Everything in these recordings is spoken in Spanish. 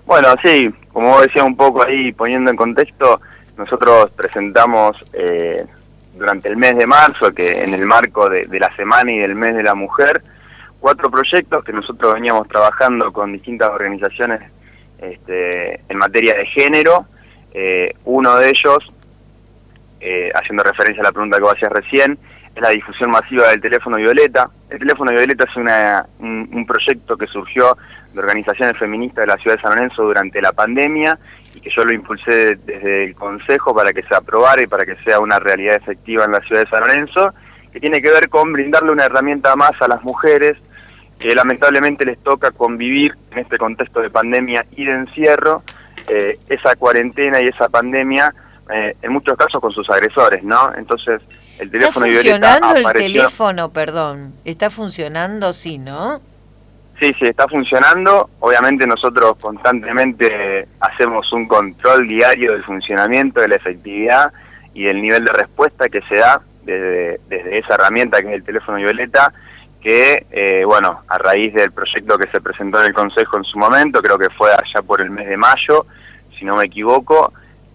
Bueno, sí, como vos decías un poco ahí, poniendo en contexto, nosotros presentamos durante el mes de marzo, que en el marco de la semana y del mes de la mujer, 4 proyectos que nosotros veníamos trabajando con distintas organizaciones en materia de género. Uno de ellos, haciendo referencia a la pregunta que vos hacías recién, es la difusión masiva del teléfono violeta. El teléfono violeta es un proyecto que surgió de organizaciones feministas de la ciudad de San Lorenzo durante la pandemia y que yo lo impulsé desde el Consejo para que se aprobara y para que sea una realidad efectiva en la ciudad de San Lorenzo, que tiene que ver con brindarle una herramienta más a las mujeres que lamentablemente les toca convivir en este contexto de pandemia y de encierro, esa cuarentena y esa pandemia, en muchos casos con sus agresores, ¿no? Entonces, el teléfono violeta ¿Está funcionando apareció... el teléfono, perdón? ¿Está funcionando, sí, no? Sí, está funcionando. Obviamente nosotros constantemente hacemos un control diario del funcionamiento, de la efectividad y del nivel de respuesta que se da desde esa herramienta que es el teléfono violeta, que, bueno, a raíz del proyecto que se presentó en el Consejo en su momento, creo que fue allá por el mes de mayo, si no me equivoco,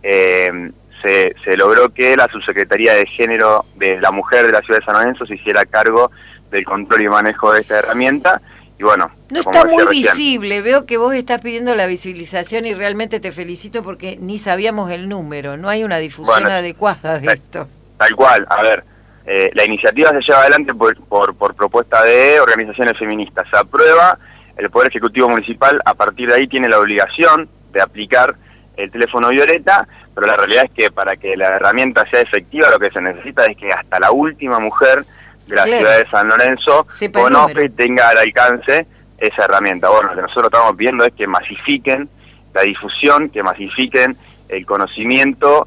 se logró que la Subsecretaría de Género de la Mujer de la Ciudad de San Lorenzo se hiciera cargo del control y manejo de esta herramienta. Y bueno, no está muy visible, veo que vos estás pidiendo la visibilización y realmente te felicito porque ni sabíamos el número, no hay una difusión adecuada de esto. Tal cual, a ver, la iniciativa se lleva adelante por propuesta de organizaciones feministas, se aprueba, el Poder Ejecutivo Municipal a partir de ahí tiene la obligación de aplicar el teléfono violeta, pero la realidad es que para que la herramienta sea efectiva lo que se necesita es que hasta la última mujer de la ciudad de San Lorenzo conozca y tenga al alcance esa herramienta. Bueno, lo que nosotros estamos pidiendo es que masifiquen la difusión, que masifiquen el conocimiento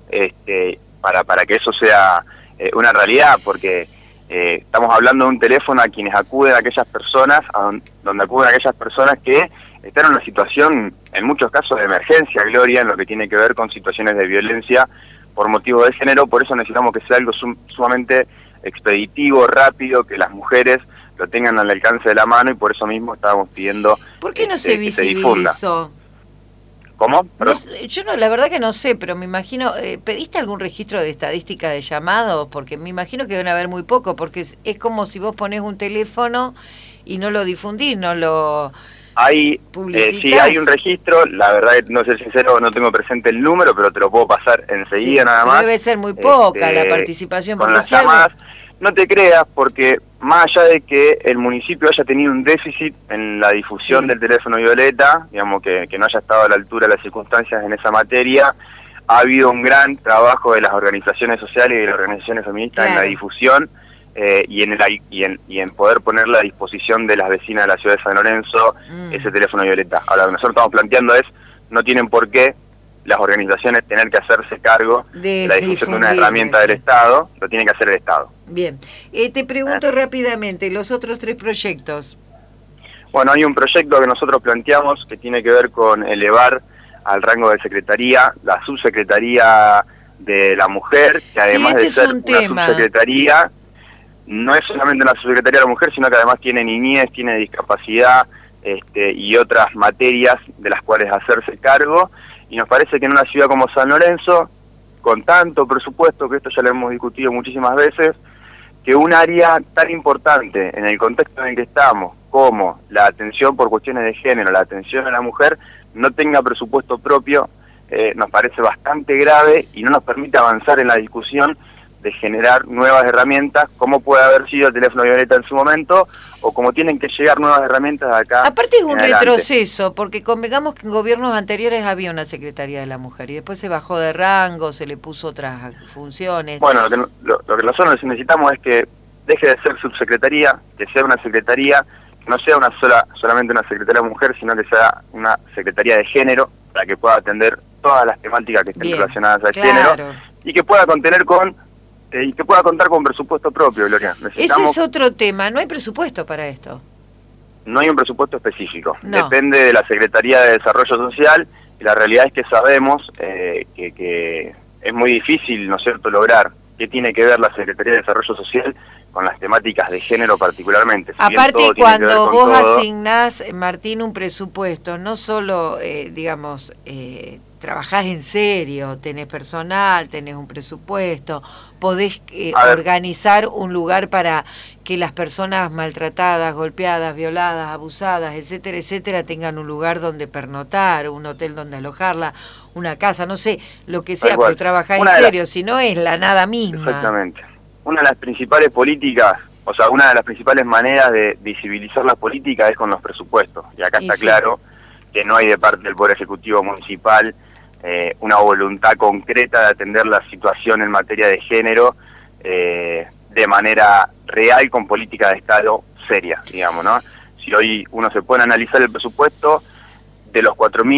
para que eso sea una realidad, porque estamos hablando de un teléfono a quienes acuden aquellas personas, donde acuden aquellas personas que están en una situación, en muchos casos, de emergencia, Gloria, en lo que tiene que ver con situaciones de violencia por motivo de género. Por eso necesitamos que sea algo sumamente expeditivo, rápido, que las mujeres lo tengan al alcance de la mano, y por eso mismo estábamos pidiendo ¿por qué no se visibilizó? ¿Cómo? No, yo no, la verdad que no sé, pero me imagino, ¿pediste algún registro de estadística de llamados? Porque me imagino que deben haber muy poco, porque es como si vos ponés un teléfono y no lo difundís, no lo publicitas. Sí, hay un registro, la verdad, no sé sincero, no tengo presente el número, pero te lo puedo pasar enseguida nada más. Debe ser muy poca la participación. Con las llamadas, no te creas, porque más allá de que el municipio haya tenido un déficit en la difusión del teléfono violeta, digamos que no haya estado a la altura de las circunstancias en esa materia, ha habido un gran trabajo de las organizaciones sociales y de las organizaciones feministas en la difusión y en poder ponerla a disposición de las vecinas de la ciudad de San Lorenzo ese teléfono violeta. Ahora, lo que nosotros estamos planteando es, no tienen por qué las organizaciones tener que hacerse cargo de la difusión de una herramienta del Estado, lo tiene que hacer el Estado. Bien, te pregunto rápidamente, los otros 3 proyectos. Bueno, hay un proyecto que nosotros planteamos que tiene que ver con elevar al rango de secretaría la subsecretaría de la mujer, que además de ser una subsecretaría, no es solamente una subsecretaría de la mujer, sino que además tiene niñez, tiene discapacidad y otras materias de las cuales hacerse cargo. Y nos parece que en una ciudad como San Lorenzo, con tanto presupuesto, que esto ya lo hemos discutido muchísimas veces, que un área tan importante en el contexto en el que estamos, como la atención por cuestiones de género, la atención a la mujer, no tenga presupuesto propio, nos parece bastante grave y no nos permite avanzar en la discusión de generar nuevas herramientas, como puede haber sido el teléfono violeta en su momento, o como tienen que llegar nuevas herramientas de acá. Aparte es un retroceso, porque convengamos que en gobiernos anteriores había una Secretaría de la Mujer, y después se bajó de rango, se le puso otras funciones. Bueno, lo que nosotros necesitamos es que deje de ser subsecretaría, que sea una secretaría, que no sea solamente una secretaría de mujer, sino que sea una secretaría de género, para que pueda atender todas las temáticas que estén relacionadas al género, y que pueda contar con presupuesto propio, Gloria. Ese es otro tema, no hay presupuesto para esto. No hay un presupuesto específico, depende de la Secretaría de Desarrollo Social, y la realidad es que sabemos que es muy difícil, ¿no es cierto?, lograr qué tiene que ver la Secretaría de Desarrollo Social con las temáticas de género particularmente. Si aparte, cuando vos asignás, Martín, un presupuesto, no solo, trabajás en serio, tenés personal, tenés un presupuesto, podés organizar un lugar para que las personas maltratadas, golpeadas, violadas, abusadas, etcétera, etcétera, tengan un lugar donde pernotar, un hotel donde alojarla, una casa, no sé, lo que sea, pero trabajás en serio, si no es la nada misma. Exactamente. Una de las principales políticas, o sea, una de las principales maneras de visibilizar las políticas es con los presupuestos. Y acá está claro que no hay de parte del Poder Ejecutivo Municipal una voluntad concreta de atender la situación en materia de género de manera real, con política de Estado seria, digamos, ¿no? Si hoy uno se pone a analizar el presupuesto, de los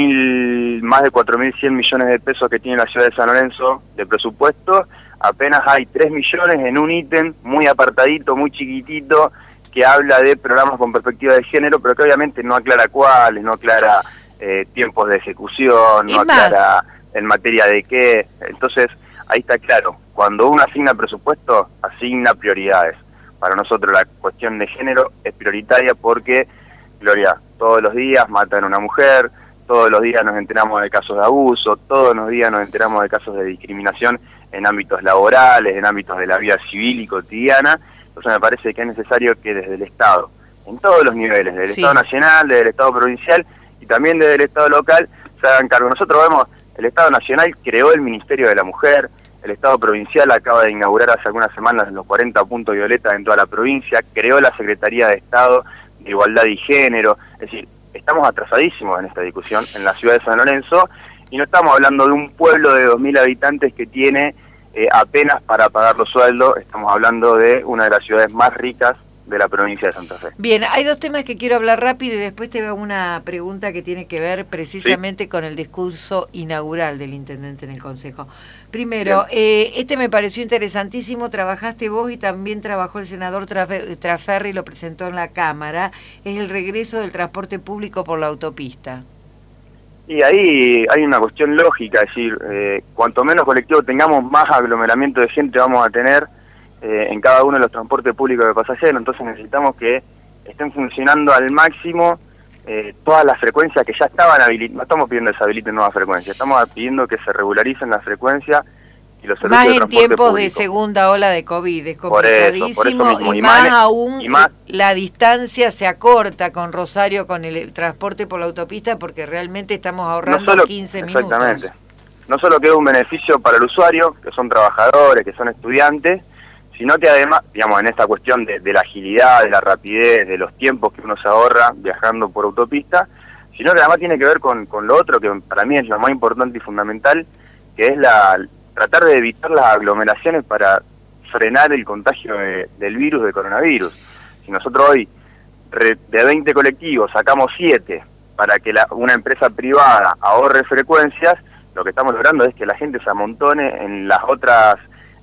más de 4.100 millones de pesos que tiene la ciudad de San Lorenzo de presupuesto, apenas hay 3 millones en un ítem muy apartadito, muy chiquitito, que habla de programas con perspectiva de género, pero que obviamente no aclara cuáles, no aclara tiempos de ejecución, no aclara en materia de qué. Entonces, ahí está claro, cuando uno asigna presupuesto, asigna prioridades. Para nosotros la cuestión de género es prioritaria porque, Gloria, todos los días matan a una mujer, todos los días nos enteramos de casos de abuso, todos los días nos enteramos de casos de discriminación en ámbitos laborales, en ámbitos de la vida civil y cotidiana. Entonces me parece que es necesario que desde el Estado, en todos los niveles, desde el Estado Nacional, desde el Estado Provincial y también desde el Estado local, se hagan cargo. Nosotros vemos, el Estado Nacional creó el Ministerio de la Mujer, el Estado Provincial acaba de inaugurar hace algunas semanas los 40 puntos violetas en toda la provincia, creó la Secretaría de Estado de Igualdad y Género. Es decir, estamos atrasadísimos en esta discusión en la ciudad de San Lorenzo y no estamos hablando de un pueblo de 2.000 habitantes que tiene apenas para pagar los sueldos, estamos hablando de una de las ciudades más ricas de la provincia de Santa Fe. Bien, hay dos temas que quiero hablar rápido y después te hago una pregunta que tiene que ver precisamente con el discurso inaugural del intendente en el Consejo. Primero, este me pareció interesantísimo, trabajaste vos y también trabajó el senador Traferri, lo presentó en la Cámara, es el regreso del transporte público por la autopista. Y ahí hay una cuestión lógica, es decir, cuanto menos colectivo tengamos, más aglomeramiento de gente vamos a tener en cada uno de los transportes públicos de pasajeros. Entonces necesitamos que estén funcionando al máximo todas las frecuencias que ya estaban habilitadas. No estamos pidiendo que se habiliten nuevas frecuencias, estamos pidiendo que se regularicen las frecuencias y los servicios de transporte público. Más en tiempos de segunda ola de COVID, es complicadísimo, por eso mismo. Y más aún la distancia se acorta con Rosario, con el transporte por la autopista, porque realmente estamos ahorrando 15 minutos. Exactamente. No solo que es un beneficio para el usuario, que son trabajadores, que son estudiantes, sino que además, digamos, en esta cuestión de la agilidad, de la rapidez, de los tiempos que uno se ahorra viajando por autopista, sino que además tiene que ver con lo otro, que para mí es lo más importante y fundamental, que es tratar de evitar las aglomeraciones para frenar el contagio del virus, del coronavirus. Si nosotros hoy de 20 colectivos sacamos 7 para que una empresa privada ahorre frecuencias, lo que estamos logrando es que la gente se amontone en las otras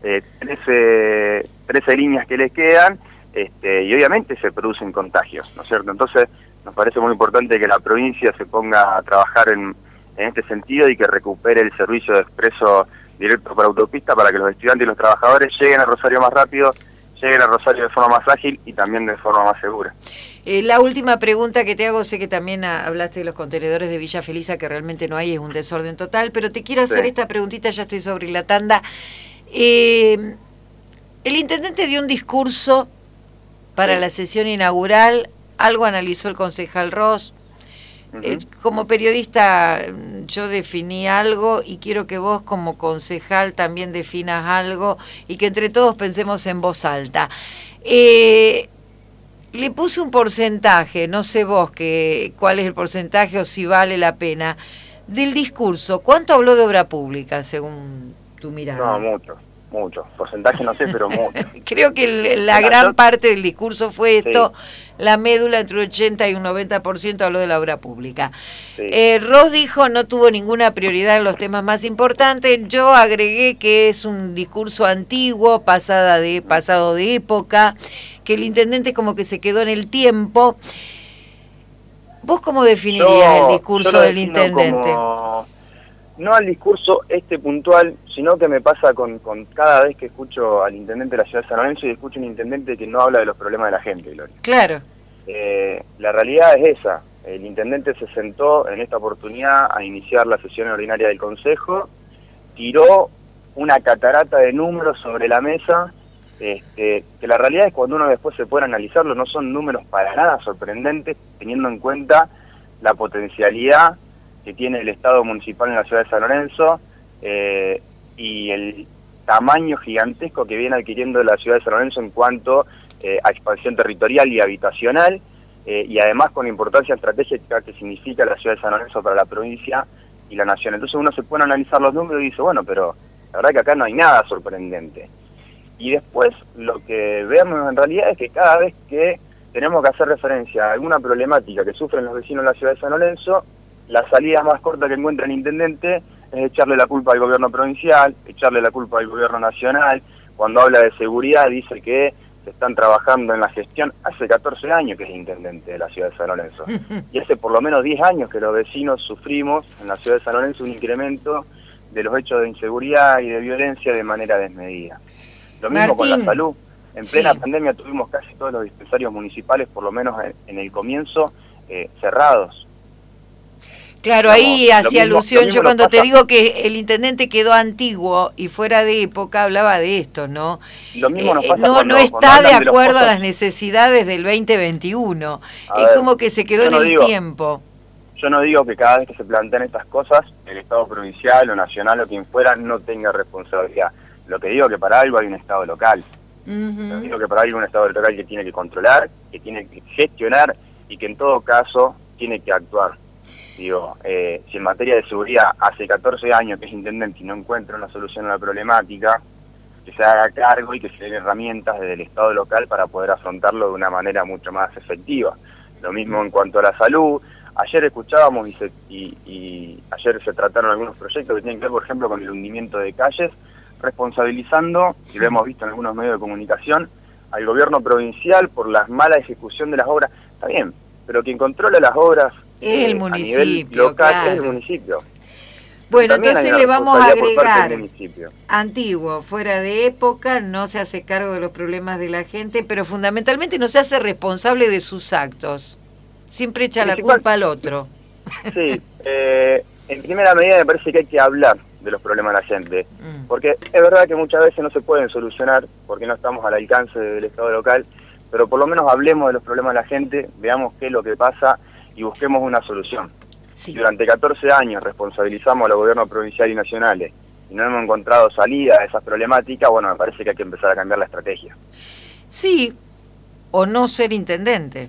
13 líneas que les quedan, y obviamente se producen contagios, ¿no es cierto? Entonces nos parece muy importante que la provincia se ponga a trabajar en este sentido y que recupere el servicio de expreso directo por autopista para que los estudiantes y los trabajadores lleguen a Rosario más rápido, lleguen a Rosario de forma más ágil y también de forma más segura. La última pregunta que te hago, sé que también hablaste de los contenedores de Villa Felisa, que realmente no hay, es un desorden total, pero te quiero hacer esta preguntita, ya estoy sobre la tanda. El intendente dio un discurso para la sesión inaugural, algo analizó el concejal Ross. Como periodista yo definí algo y quiero que vos como concejal también definas algo y que entre todos pensemos en voz alta. Le puse un porcentaje, no sé vos cuál es el porcentaje o si vale la pena, del discurso. ¿Cuánto habló de obra pública según tu mirada? No, mucho. Porcentaje no sé, pero mucho. Creo que la gran parte del discurso fue esto, la médula entre un 80 y un 90% habló de la obra pública. Ross dijo no tuvo ninguna prioridad en los temas más importantes. Yo agregué que es un discurso antiguo, pasado de época, que el intendente como que se quedó en el tiempo. ¿Vos cómo definirías el discurso del intendente? no al discurso puntual, sino que me pasa con cada vez que escucho al intendente de la ciudad de San Lorenzo y escucho un intendente que no habla de los problemas de la gente, Gloria. Claro. La realidad es esa. El intendente se sentó en esta oportunidad a iniciar la sesión ordinaria del Consejo, tiró una catarata de números sobre la mesa, que la realidad es cuando uno después se puede analizarlo, no son números para nada sorprendentes, teniendo en cuenta la potencialidad que tiene el Estado municipal en la ciudad de San Lorenzo y el tamaño gigantesco que viene adquiriendo la ciudad de San Lorenzo en cuanto a expansión territorial y habitacional, y además con la importancia estratégica que significa la ciudad de San Lorenzo para la provincia y la nación. Entonces uno se pone a analizar los números y dice, bueno, pero la verdad que acá no hay nada sorprendente. Y después lo que vemos en realidad es que cada vez que tenemos que hacer referencia a alguna problemática que sufren los vecinos de la ciudad de San Lorenzo, la salida más corta que encuentra el intendente es echarle la culpa al gobierno provincial, echarle la culpa al gobierno nacional. Cuando habla de seguridad dice que se están trabajando en la gestión. Hace 14 años que es intendente de la ciudad de San Lorenzo. Y hace por lo menos 10 años que los vecinos sufrimos en la ciudad de San Lorenzo un incremento de los hechos de inseguridad y de violencia de manera desmedida. Lo mismo con la salud. En plena pandemia tuvimos casi todos los dispensarios municipales, por lo menos en el comienzo, cerrados. Claro, ahí hacía alusión, yo cuando te digo que el intendente quedó antiguo y fuera de época, hablaba de esto, ¿no? Lo mismo nos pasa no está de acuerdo a las necesidades del 2021, es como que se quedó en el tiempo. Yo no digo que cada vez que se plantean estas cosas, el Estado provincial o nacional o quien fuera no tenga responsabilidad. Lo que digo es que para algo hay un Estado local. Lo digo que para algo hay un Estado local que tiene que controlar, que tiene que gestionar y que en todo caso tiene que actuar. Digo, si en materia de seguridad hace 14 años que es intendente y no encuentra una solución a la problemática, que se haga cargo y que se den herramientas desde el Estado local para poder afrontarlo de una manera mucho más efectiva. Lo mismo en cuanto a la salud. Ayer escuchábamos y ayer se trataron algunos proyectos que tienen que ver, por ejemplo, con el hundimiento de calles, responsabilizando, y lo hemos visto en algunos medios de comunicación, al gobierno provincial por la mala ejecución de las obras. Está bien, pero quien controla las obras es el municipio, a nivel local, claro. Es el municipio. Bueno, entonces le vamos a agregar antiguo, fuera de época, no se hace cargo de los problemas de la gente, pero fundamentalmente no se hace responsable de sus actos. Siempre echa la culpa al otro. Sí, en primera medida me parece que hay que hablar de los problemas de la gente, porque es verdad que muchas veces no se pueden solucionar porque no estamos al alcance del Estado local, pero por lo menos hablemos de los problemas de la gente, veamos qué es lo que pasa y busquemos una solución. Sí. Durante 14 años responsabilizamos a los gobiernos provinciales y nacionales y no hemos encontrado salida a esas problemáticas, bueno, me parece que hay que empezar a cambiar la estrategia. Sí, o no ser intendente.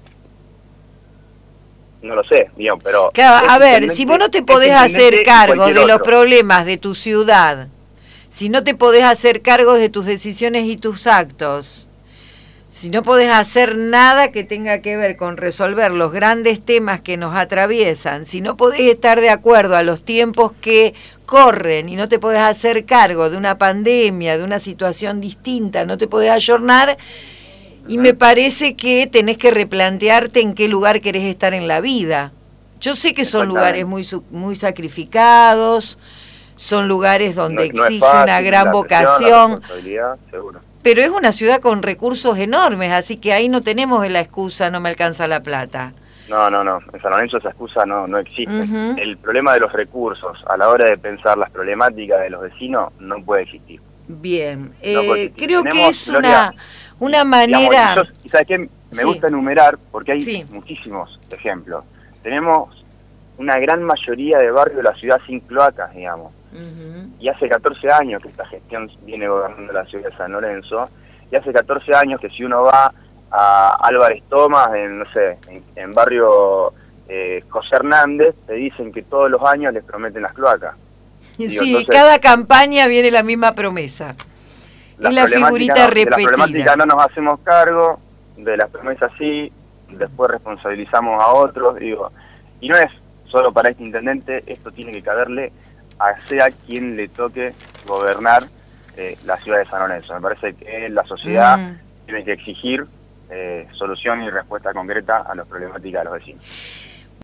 No lo sé, digamos, pero... Claro, a ver, si vos no te podés hacer cargo de los problemas de tu ciudad, si no te podés hacer cargo de tus decisiones y tus actos, si no podés hacer nada que tenga que ver con resolver los grandes temas que nos atraviesan, si no podés estar de acuerdo a los tiempos que corren y no te podés hacer cargo de una pandemia, de una situación distinta, no te podés ayornar, y me parece que tenés que replantearte en qué lugar querés estar en la vida. Yo sé que son lugares muy sacrificados, son lugares donde exige una gran vocación, seguro. Pero es una ciudad con recursos enormes, así que ahí no tenemos la excusa, no me alcanza la plata. No. En San Lorenzo esa excusa no existe. El problema de los recursos a la hora de pensar las problemáticas de los vecinos no puede existir. Bien, creo que es una manera... Digamos, ¿sabes qué? Me gusta enumerar porque hay muchísimos ejemplos. Tenemos una gran mayoría de barrios de la ciudad sin cloacas, digamos. Y hace 14 años que esta gestión viene gobernando la ciudad de San Lorenzo, y hace 14 años que si uno va a Álvarez Thomas, en barrio José Hernández, te dicen que todos los años les prometen las cloacas. Digo, entonces, cada campaña viene la misma promesa. Es la figurita repetida. De las problemáticas no nos hacemos cargo, de las promesas sí, después responsabilizamos a otros, digo, y no es solo para este intendente, esto tiene que caberle a sea quien le toque gobernar la ciudad de San Lorenzo. Me parece que la sociedad tiene que exigir solución y respuesta concreta a las problemáticas de los vecinos.